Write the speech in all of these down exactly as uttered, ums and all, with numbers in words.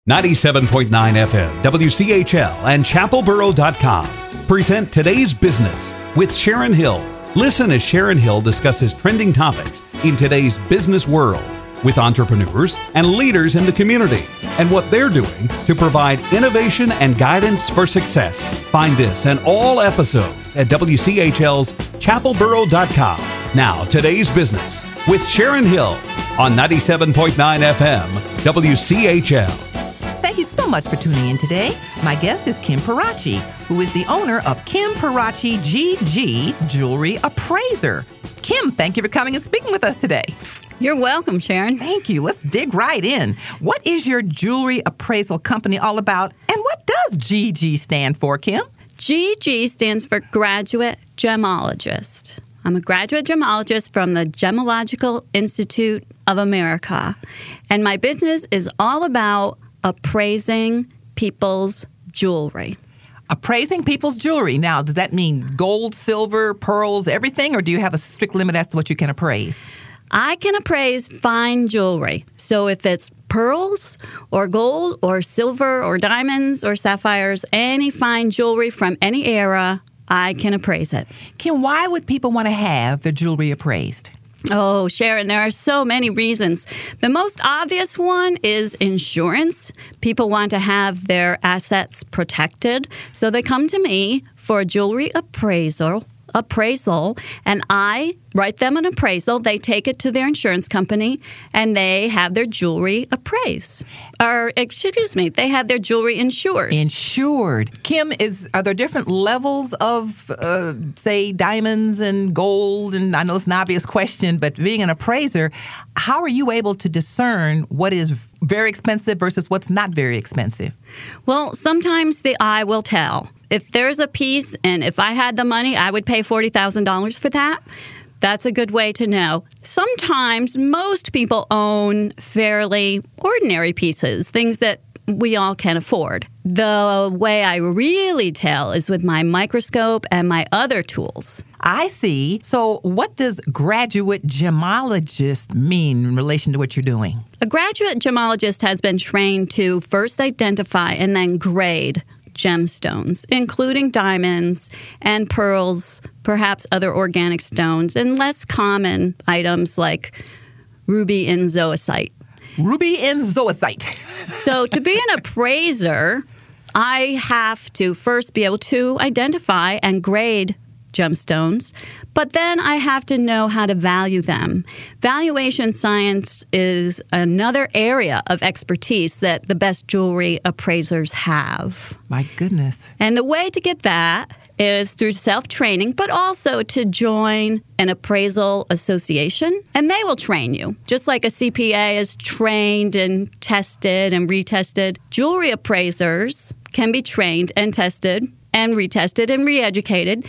ninety-seven point nine F M, W C H L, and chapel borough dot com present Today's Business with Sharon Hill. Listen as Sharon Hill discusses trending topics in today's business world with entrepreneurs and leaders in the community and what they're doing to provide innovation and guidance for success. Find this and all episodes at W C H L's chapel borough dot com. Now, Today's Business with Sharon Hill on ninety-seven point nine F M, W C H L. Thank you so much for tuning in today. My guest is Kim Parachi, who is the owner of Kim Parachi G G Jewelry Appraiser. Kim, thank you for coming and speaking with us today. You're welcome, Sharon. Thank you. Let's dig right in. What is your jewelry appraisal company all about, and what does G G stand for, Kim? G G stands for Graduate Gemologist. I'm a graduate gemologist from the Gemological Institute of America, and my business is all about appraising people's jewelry. Appraising people's jewelry. Now, does that mean gold, silver, pearls, everything, or do you have a strict limit as to what you can appraise? I can appraise fine jewelry. So if it's pearls or gold or silver or diamonds or sapphires, any fine jewelry from any era, I can appraise it. Kim, why would people want to have their jewelry appraised? Oh, Sharon, there are so many reasons. The most obvious one is insurance. People want to have their assets protected, so they come to me for a jewelry appraisal. appraisal, and I write them an appraisal. They take it to their insurance company, and they have their jewelry appraised. Or, excuse me, they have their jewelry insured. Insured. Kim, is are there different levels of, uh, say, diamonds and gold? And I know it's an obvious question, but being an appraiser, how are you able to discern what is very expensive versus what's not very expensive? Well, sometimes the eye will tell. If there's a piece, and if I had the money, I would pay forty thousand dollars for that. That's a good way to know. Sometimes most people own fairly ordinary pieces, things that we all can afford. The way I really tell is with my microscope and my other tools. I see. So what does graduate gemologist mean in relation to what you're doing? A graduate gemologist has been trained to first identify and then grade gemstones, including diamonds and pearls, perhaps other organic stones, and less common items like ruby and zoisite. Ruby and zoisite. So to be an appraiser, I have to first be able to identify and grade gemstones, but then I have to know how to value them. Valuation science is another area of expertise that the best jewelry appraisers have. My goodness. And the way to get that is through self-training, but also to join an appraisal association, and they will train you. Just like a C P A is trained and tested and retested, jewelry appraisers can be trained and tested and retested and re-educated.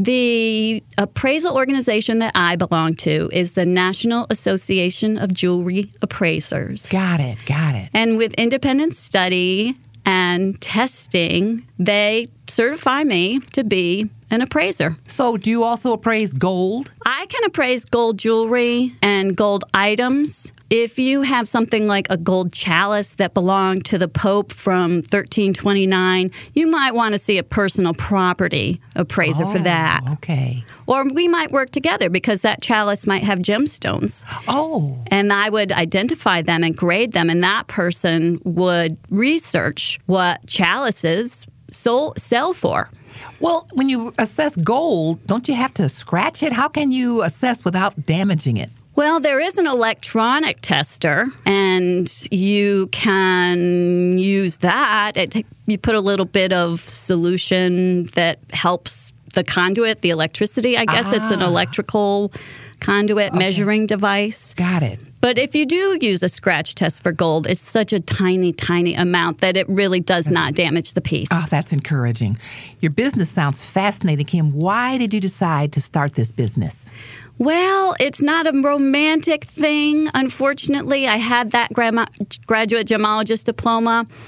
The appraisal organization that I belong to is the National Association of Jewelry Appraisers. Got it, got it. And with independent study and testing, they certify me to be an appraiser. So do you also appraise gold? I can appraise gold jewelry and gold items. If you have something like a gold chalice that belonged to the Pope from thirteen twenty-nine, you might want to see a personal property appraiser oh, for that. Okay. Or we might work together because that chalice might have gemstones. Oh. And I would identify them and grade them, and that person would research what chalices sold, sell for. Well, when you assess gold, don't you have to scratch it? How can you assess without damaging it? Well, there is an electronic tester, and you can use that. It, you put a little bit of solution that helps the conduit, the electricity. I guess ah. it's an electrical conduit okay. measuring device. Got it. But if you do use a scratch test for gold, it's such a tiny, tiny amount that it really does not damage the piece. Oh, that's encouraging. Your business sounds fascinating, Kim. Why did you decide to start this business? Well, it's not a romantic thing, unfortunately. I had that gra- graduate gemologist diploma,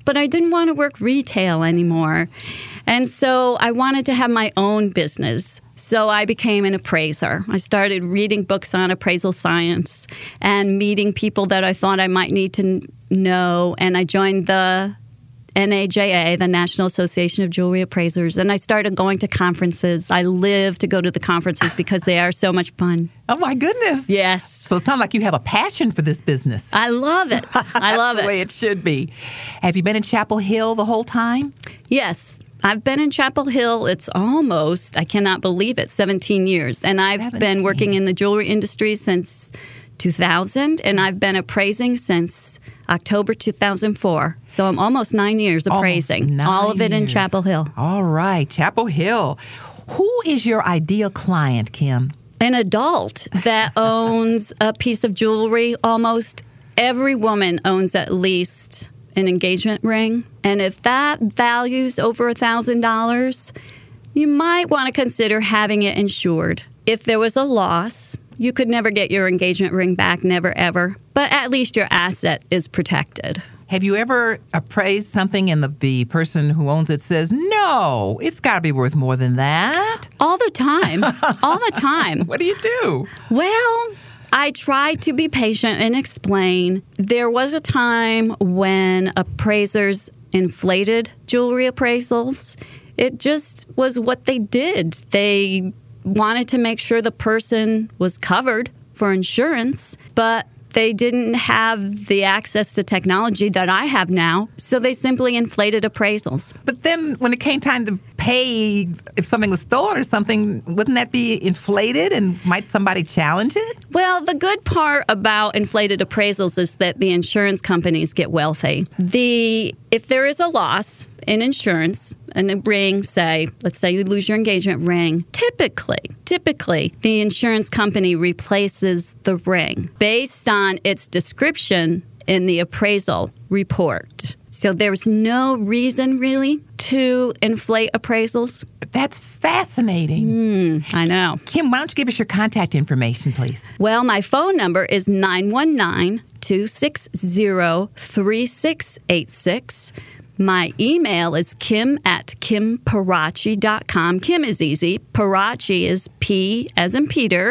but I didn't want to work retail anymore. And so I wanted to have my own business. So I became an appraiser. I started reading books on appraisal science and meeting people that I thought I might need to know. And I joined the N A J A, the National Association of Jewelry Appraisers, and I started going to conferences. I live to go to the conferences because they are so much fun. Oh, my goodness. Yes. So it sounds like you have a passion for this business. I love it. I love That's it. the way it should be. Have you been in Chapel Hill the whole time? Yes. I've been in Chapel Hill. It's almost, I cannot believe it, seventeen years. And I've seventeen been working in the jewelry industry since two thousand, and I've been appraising since October two thousand four. So I'm almost nine years appraising. Nine all of it in years. Chapel Hill. All right, Chapel Hill. Who is your ideal client, Kim? An adult that owns a piece of jewelry. Almost every woman owns at least an engagement ring. And if that value's over one thousand dollars, you might want to consider having it insured. If there was a loss, you could never get your engagement ring back, never, ever. But at least your asset is protected. Have you ever appraised something and the, the person who owns it says, no, it's got to be worth more than that? All the time. All the time. What do you do? Well, I try to be patient and explain. There was a time when appraisers inflated jewelry appraisals. It just was what they did. They wanted to make sure the person was covered for insurance, but they didn't have the access to technology that I have now, so they simply inflated appraisals. But then when it came time to pay, if something was stolen or something, wouldn't that be inflated, and might somebody challenge it? Well, the good part about inflated appraisals is that the insurance companies get wealthy. The if there is a loss in insurance, and a ring, say, let's say you lose your engagement ring, typically, typically, the insurance company replaces the ring based on its description in the appraisal report. So there's no reason, really, to inflate appraisals. That's fascinating. Mm, I know. Kim, why don't you give us your contact information, please? Well, my phone number is nine one nine, two six zero, three six eight six. My email is kim at kim parachi dot com. Kim is easy. Parachi is P as in Peter,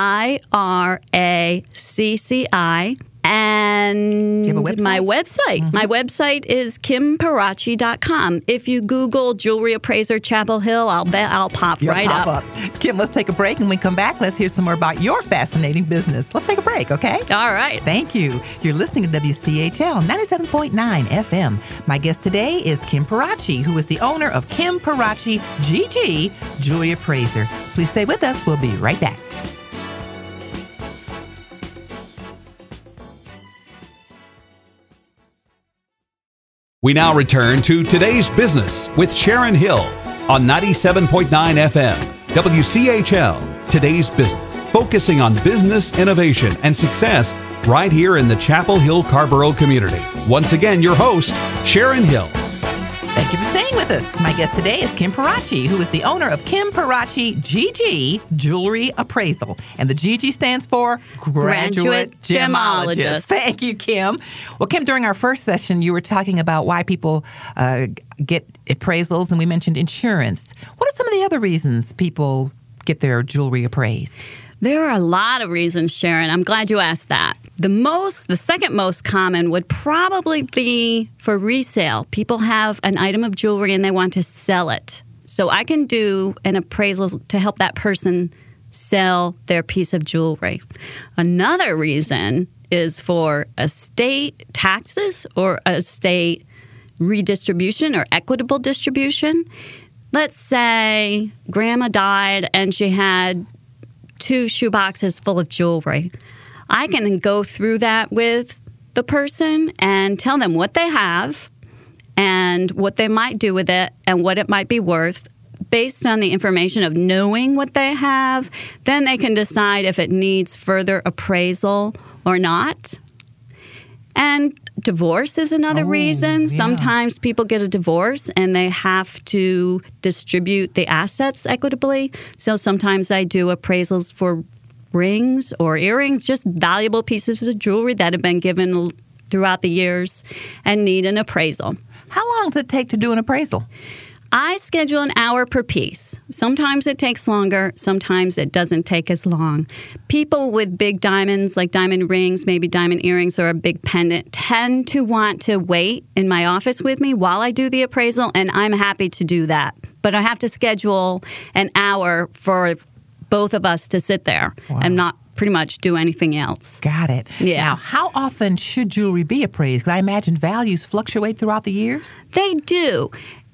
I R A C C I. And Do you have a website? my website. Mm-hmm. My website is kim parachi dot com. If you Google Jewelry Appraiser Chapel Hill, I'll bet I'll pop You'll right pop up. up. Kim, let's take a break, and when we come back, let's hear some more about your fascinating business. Let's take a break, okay? All right. Thank you. You're listening to W C H L ninety-seven point nine F M. My guest today is Kim Parachi, who is the owner of Kim Parachi G G Jewelry Appraiser. Please stay with us. We'll be right back. We now return to Today's Business with Sharon Hill on ninety-seven point nine F M. W C H L, Today's Business, focusing on business innovation and success right here in the Chapel Hill Carrboro community. Once again, your host, Sharon Hill. Thank you for staying with us. My guest today is Kim Parachi, who is the owner of Kim Parachi G G Jewelry Appraisal. And the G G stands for Graduate, Graduate Gemologist. Gemologist. Thank you, Kim. Well, Kim, during our first session, you were talking about why people uh, get appraisals, and we mentioned insurance. What are some of the other reasons people get their jewelry appraised? There are a lot of reasons, Sharon. I'm glad you asked that. The most, the second most common would probably be for resale. People have an item of jewelry and they want to sell it. So I can do an appraisal to help that person sell their piece of jewelry. Another reason is for estate taxes or estate redistribution or equitable distribution. Let's say grandma died and she had two shoe boxes full of jewelry. I can go through that with the person and tell them what they have and what they might do with it and what it might be worth based on the information of knowing what they have. Then they can decide if it needs further appraisal or not. And divorce is another Oh, reason. yeah. Sometimes people get a divorce and they have to distribute the assets equitably. So sometimes I do appraisals for rings or earrings, just valuable pieces of jewelry that have been given throughout the years and need an appraisal. How long does it take to do an appraisal? I schedule an hour per piece. Sometimes it takes longer. Sometimes it doesn't take as long. People with big diamonds, like diamond rings, maybe diamond earrings, or a big pendant, tend to want to wait in my office with me while I do the appraisal, and I'm happy to do that. But I have to schedule an hour for both of us to sit there wow. and not pretty much do anything else. Got it. Yeah. Now, how often should jewelry be appraised? Because I imagine values fluctuate throughout the years. They do.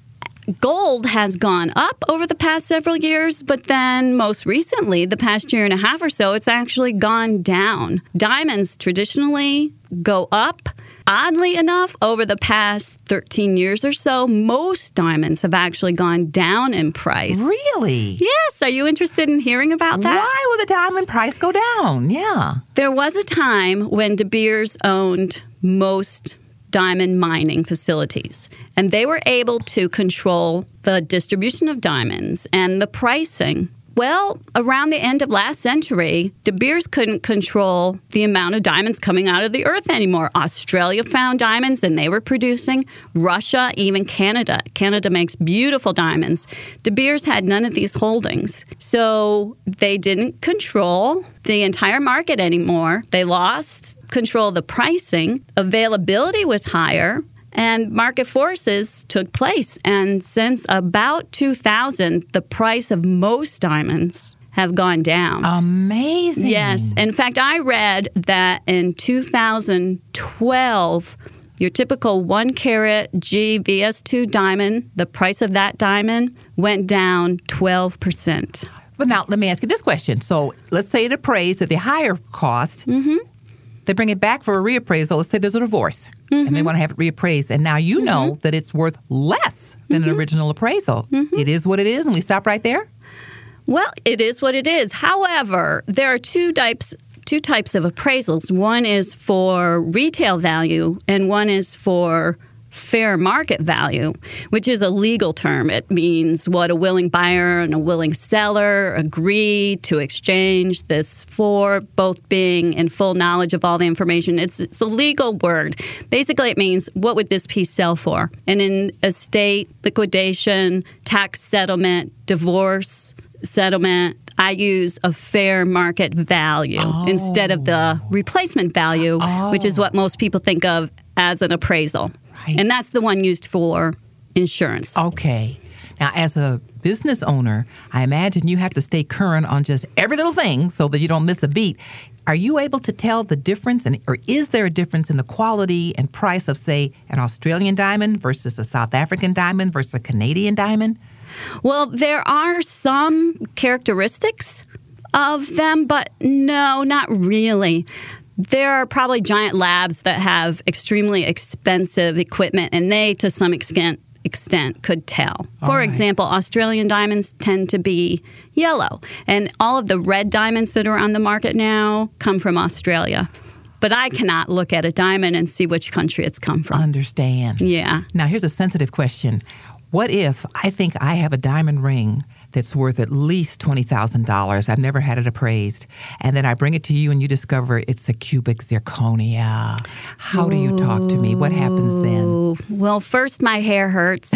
Gold has gone up over the past several years, but then most recently, the past year and a half or so, it's actually gone down. Diamonds traditionally go up. Oddly enough, over the past thirteen years or so, most diamonds have actually gone down in price. Really? Yes. Are you interested in hearing about that? Why would the diamond price go down? Yeah. There was a time when De Beers owned most diamond mining facilities, and they were able to control the distribution of diamonds and the pricing. Well, around the end of last century, De Beers couldn't control the amount of diamonds coming out of the earth anymore. Australia found diamonds, and they were producing. Russia, even Canada. Canada makes beautiful diamonds. De Beers had none of these holdings. So they didn't control the entire market anymore. They lost control of the pricing. Availability was higher. And market forces took place. And since about two thousand, the price of most diamonds have gone down. Amazing. Yes. In fact, I read that in two thousand twelve, your typical one carat G V S two diamond, the price of that diamond went down twelve percent. But now, let me ask you this question. So let's say it appraised at the higher cost. Mm-hmm. They bring it back for a reappraisal. Let's say there's a divorce, mm-hmm. and they want to have it reappraised. And now you mm-hmm. know that it's worth less than mm-hmm. an original appraisal. Mm-hmm. It is what it is, and we stop right there? Well, it is what it is. However, there are two types two types of appraisals. One is for retail value, and one is for fair market value, which is a legal term. It means what a willing buyer and a willing seller agree to exchange this for, both being in full knowledge of all the information. It's it's a legal word. Basically, it means what would this piece sell for? And in estate, liquidation, tax settlement, divorce settlement, I use a fair market value oh. instead of the replacement value, oh. which is what most people think of as an appraisal. Right. And that's the one used for insurance. Okay. Now, as a business owner, I imagine you have to stay current on just every little thing so that you don't miss a beat. Are you able to tell the difference, and or is there a difference in the quality and price of, say, an Australian diamond versus a South African diamond versus a Canadian diamond? Well, there are some characteristics of them, but no, not really. There are probably giant labs that have extremely expensive equipment, and they, to some extent, extent could tell. For all right. example, Australian diamonds tend to be yellow, and all of the red diamonds that are on the market now come from Australia. But I cannot look at a diamond and see which country it's come from. Understand. Yeah. Now, here's a sensitive question. What if I think I have a diamond ring that's worth at least twenty thousand dollars. I've never had it appraised. And then I bring it to you and you discover it's a cubic zirconia. How do you talk to me? What happens then? Well, first my hair hurts.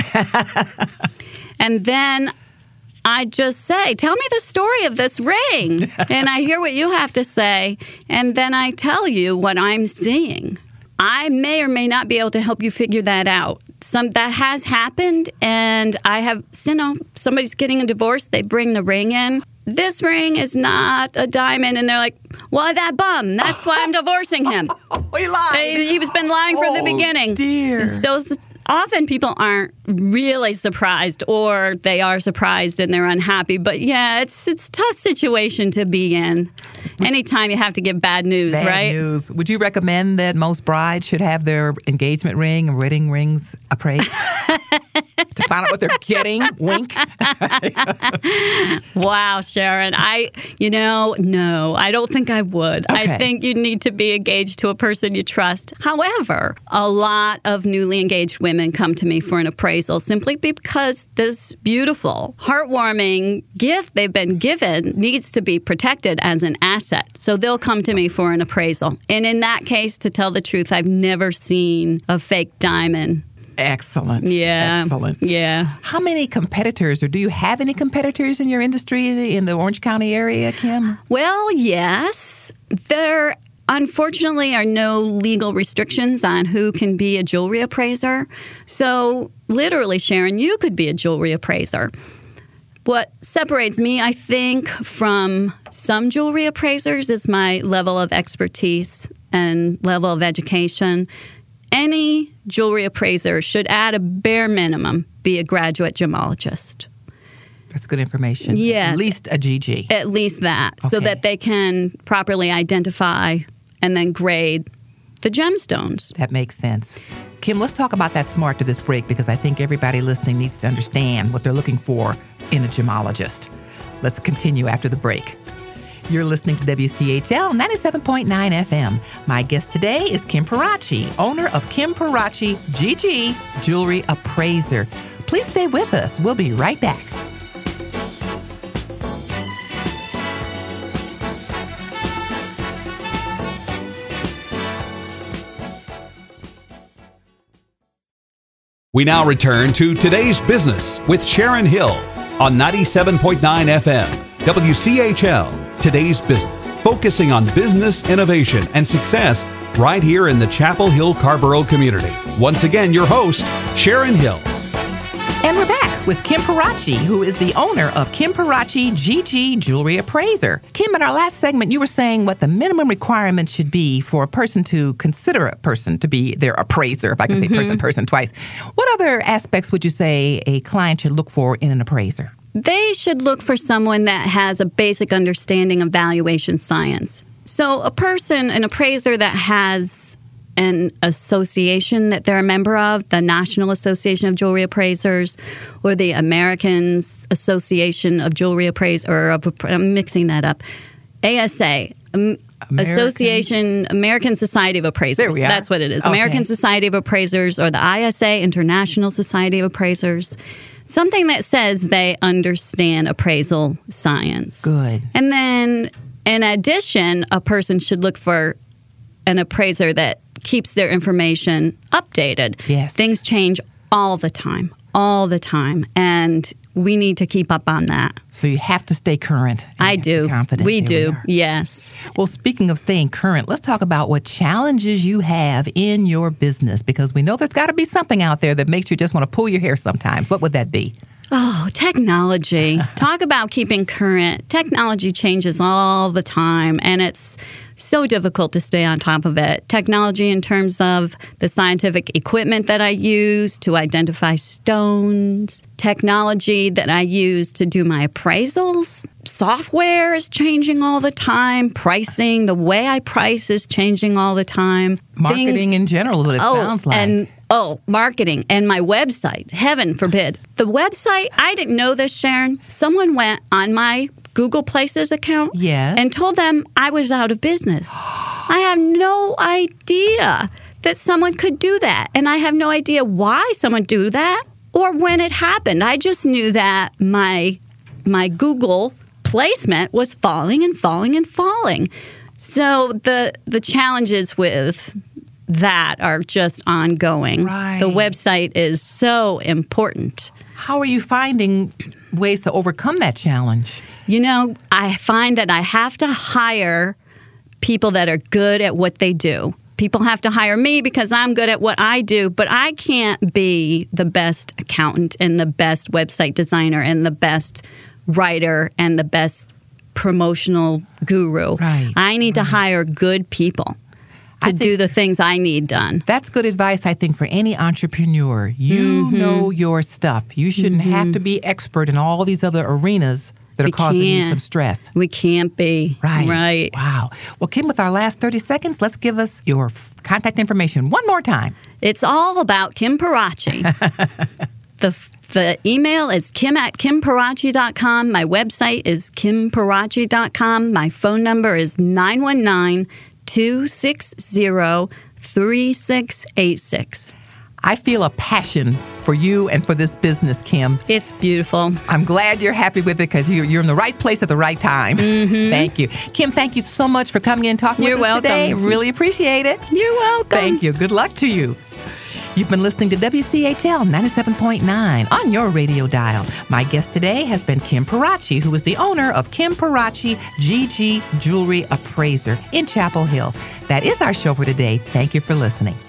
And then I just say, tell me the story of this ring. And I hear what you have to say. And then I tell you what I'm seeing. I may or may not be able to help you figure that out. Some that has happened, and I have, you know, somebody's getting a divorce, they bring the ring in. This ring is not a diamond, and they're like, well, that bum, that's why I'm divorcing him. He lied. He, he's been lying from oh, the beginning. Dear. So often people aren't really surprised, or they are surprised and they're unhappy. But yeah, it's it's a tough situation to be in. Anytime you have to give bad news, bad right? Bad news. Would you recommend that most brides should have their engagement ring and wedding rings appraised to find out what they're getting? Wink. Wow, Sharon. I, you know, no, I don't think I would. Okay. I think you need to be engaged to a person you trust. However, a lot of newly engaged women come to me for an appraisal simply because this beautiful, heartwarming gift they've been given needs to be protected as an asset. So they'll come to me for an appraisal. And in that case, to tell the truth, I've never seen a fake diamond Excellent. Yeah. Excellent. Yeah. How many competitors, or do you have any competitors in your industry in the Orange County area, Kim? Well, yes. There unfortunately are no legal restrictions on who can be a jewelry appraiser. So literally, Sharon, you could be a jewelry appraiser. What separates me, I think, from some jewelry appraisers is my level of expertise and level of education. Any jewelry appraiser should, at a bare minimum, be a graduate gemologist. That's good information. Yes. At least a G G. At least that, Okay. so that they can properly identify and then grade the gemstones. That makes sense. Kim, let's talk about that some more after this break, because I think everybody listening needs to understand what they're looking for in a gemologist. Let's continue after the break. You're listening to W C H L ninety-seven point nine F M. My guest today is Kim Parachi, owner of Kim Parachi G G Jewelry Appraiser. Please stay with us. We'll be right back. We now return to Today's Business with Sharon Hill on ninety-seven point nine F M. W C H L, Today's Business, focusing on business innovation and success right here in the Chapel Hill Carrboro community. Once again, your host, Sharon Hill. And we're back with Kim Parachi, who is the owner of Kim Parachi G G Jewelry Appraiser. Kim, in our last segment, you were saying what the minimum requirement should be for a person to consider a person to be their appraiser, if I can mm-hmm. say person, person twice. What other aspects would you say a client should look for in an appraiser? They should look for someone that has a basic understanding of valuation science. So a person, an appraiser that has an association that they're a member of, the National Association of Jewelry Appraisers or the American Association of Jewelry Appraisers, or of, I'm mixing that up, A S A, um, American. Association, American Society of Appraisers. There we are. That's what it is. Okay. American Society of Appraisers, or the I S A, International Society of Appraisers. Something that says they understand appraisal science. Good. And then, in addition, a person should look for an appraiser that keeps their information updated. Yes. Things change all the time, all the time. And we need to keep up on that. So you have to stay current. I do. Confident. We There do. we Yes. Well, speaking of staying current, let's talk about what challenges you have in your business, because we know there's got to be something out there that makes you just want to pull your hair sometimes. What would that be? Oh, technology. Talk about keeping current. Technology changes all the time, and it's so difficult to stay on top of it. Technology in terms of the scientific equipment that I use to identify stones, technology that I use to do my appraisals. Software is changing all the time. Pricing, the way I price is changing all the time. Marketing Things, in general is what it oh, sounds like. And Oh, marketing and my website. Heaven forbid. The website, I didn't know this, Sharon. Someone went on my Google Places account Yes. and told them I was out of business. I have no idea that someone could do that. And I have no idea why someone do that or when it happened. I just knew that my my Google placement was falling and falling and falling. So the the challenges with that are just ongoing. Right. The website is so important. How are you finding ways to overcome that challenge? You know, I find that I have to hire people that are good at what they do. People have to hire me because I'm good at what I do, but I can't be the best accountant and the best website designer and the best writer and the best promotional guru. Right. I need right. to hire good people to do the things I need done. That's good advice, I think, for any entrepreneur. You mm-hmm. know your stuff. You shouldn't mm-hmm. have to be expert in all these other arenas that we are causing can't. you some stress. We can't be. Right. Right. Wow. Well, Kim, with our last thirty seconds, let's give us your f- contact information one more time. It's all about Kim Parachi. the The email is kim at kimparachi dot com. My website is kim parachi dot com. My phone number is nine one nine, two six zero, three six eight six. I feel a passion for you and for this business, Kim. It's beautiful. I'm glad you're happy with it because you're, you're in the right place at the right time. Mm-hmm. Thank you. Kim, thank you so much for coming in and talking You're with us welcome. today. Really appreciate it. You're welcome. Thank you. Good luck to you. You've been listening to W C H L ninety-seven point nine on your radio dial. My guest today has been Kim Parachi, who is the owner of Kim Parachi G G Jewelry Appraiser in Chapel Hill. That is our show for today. Thank you for listening.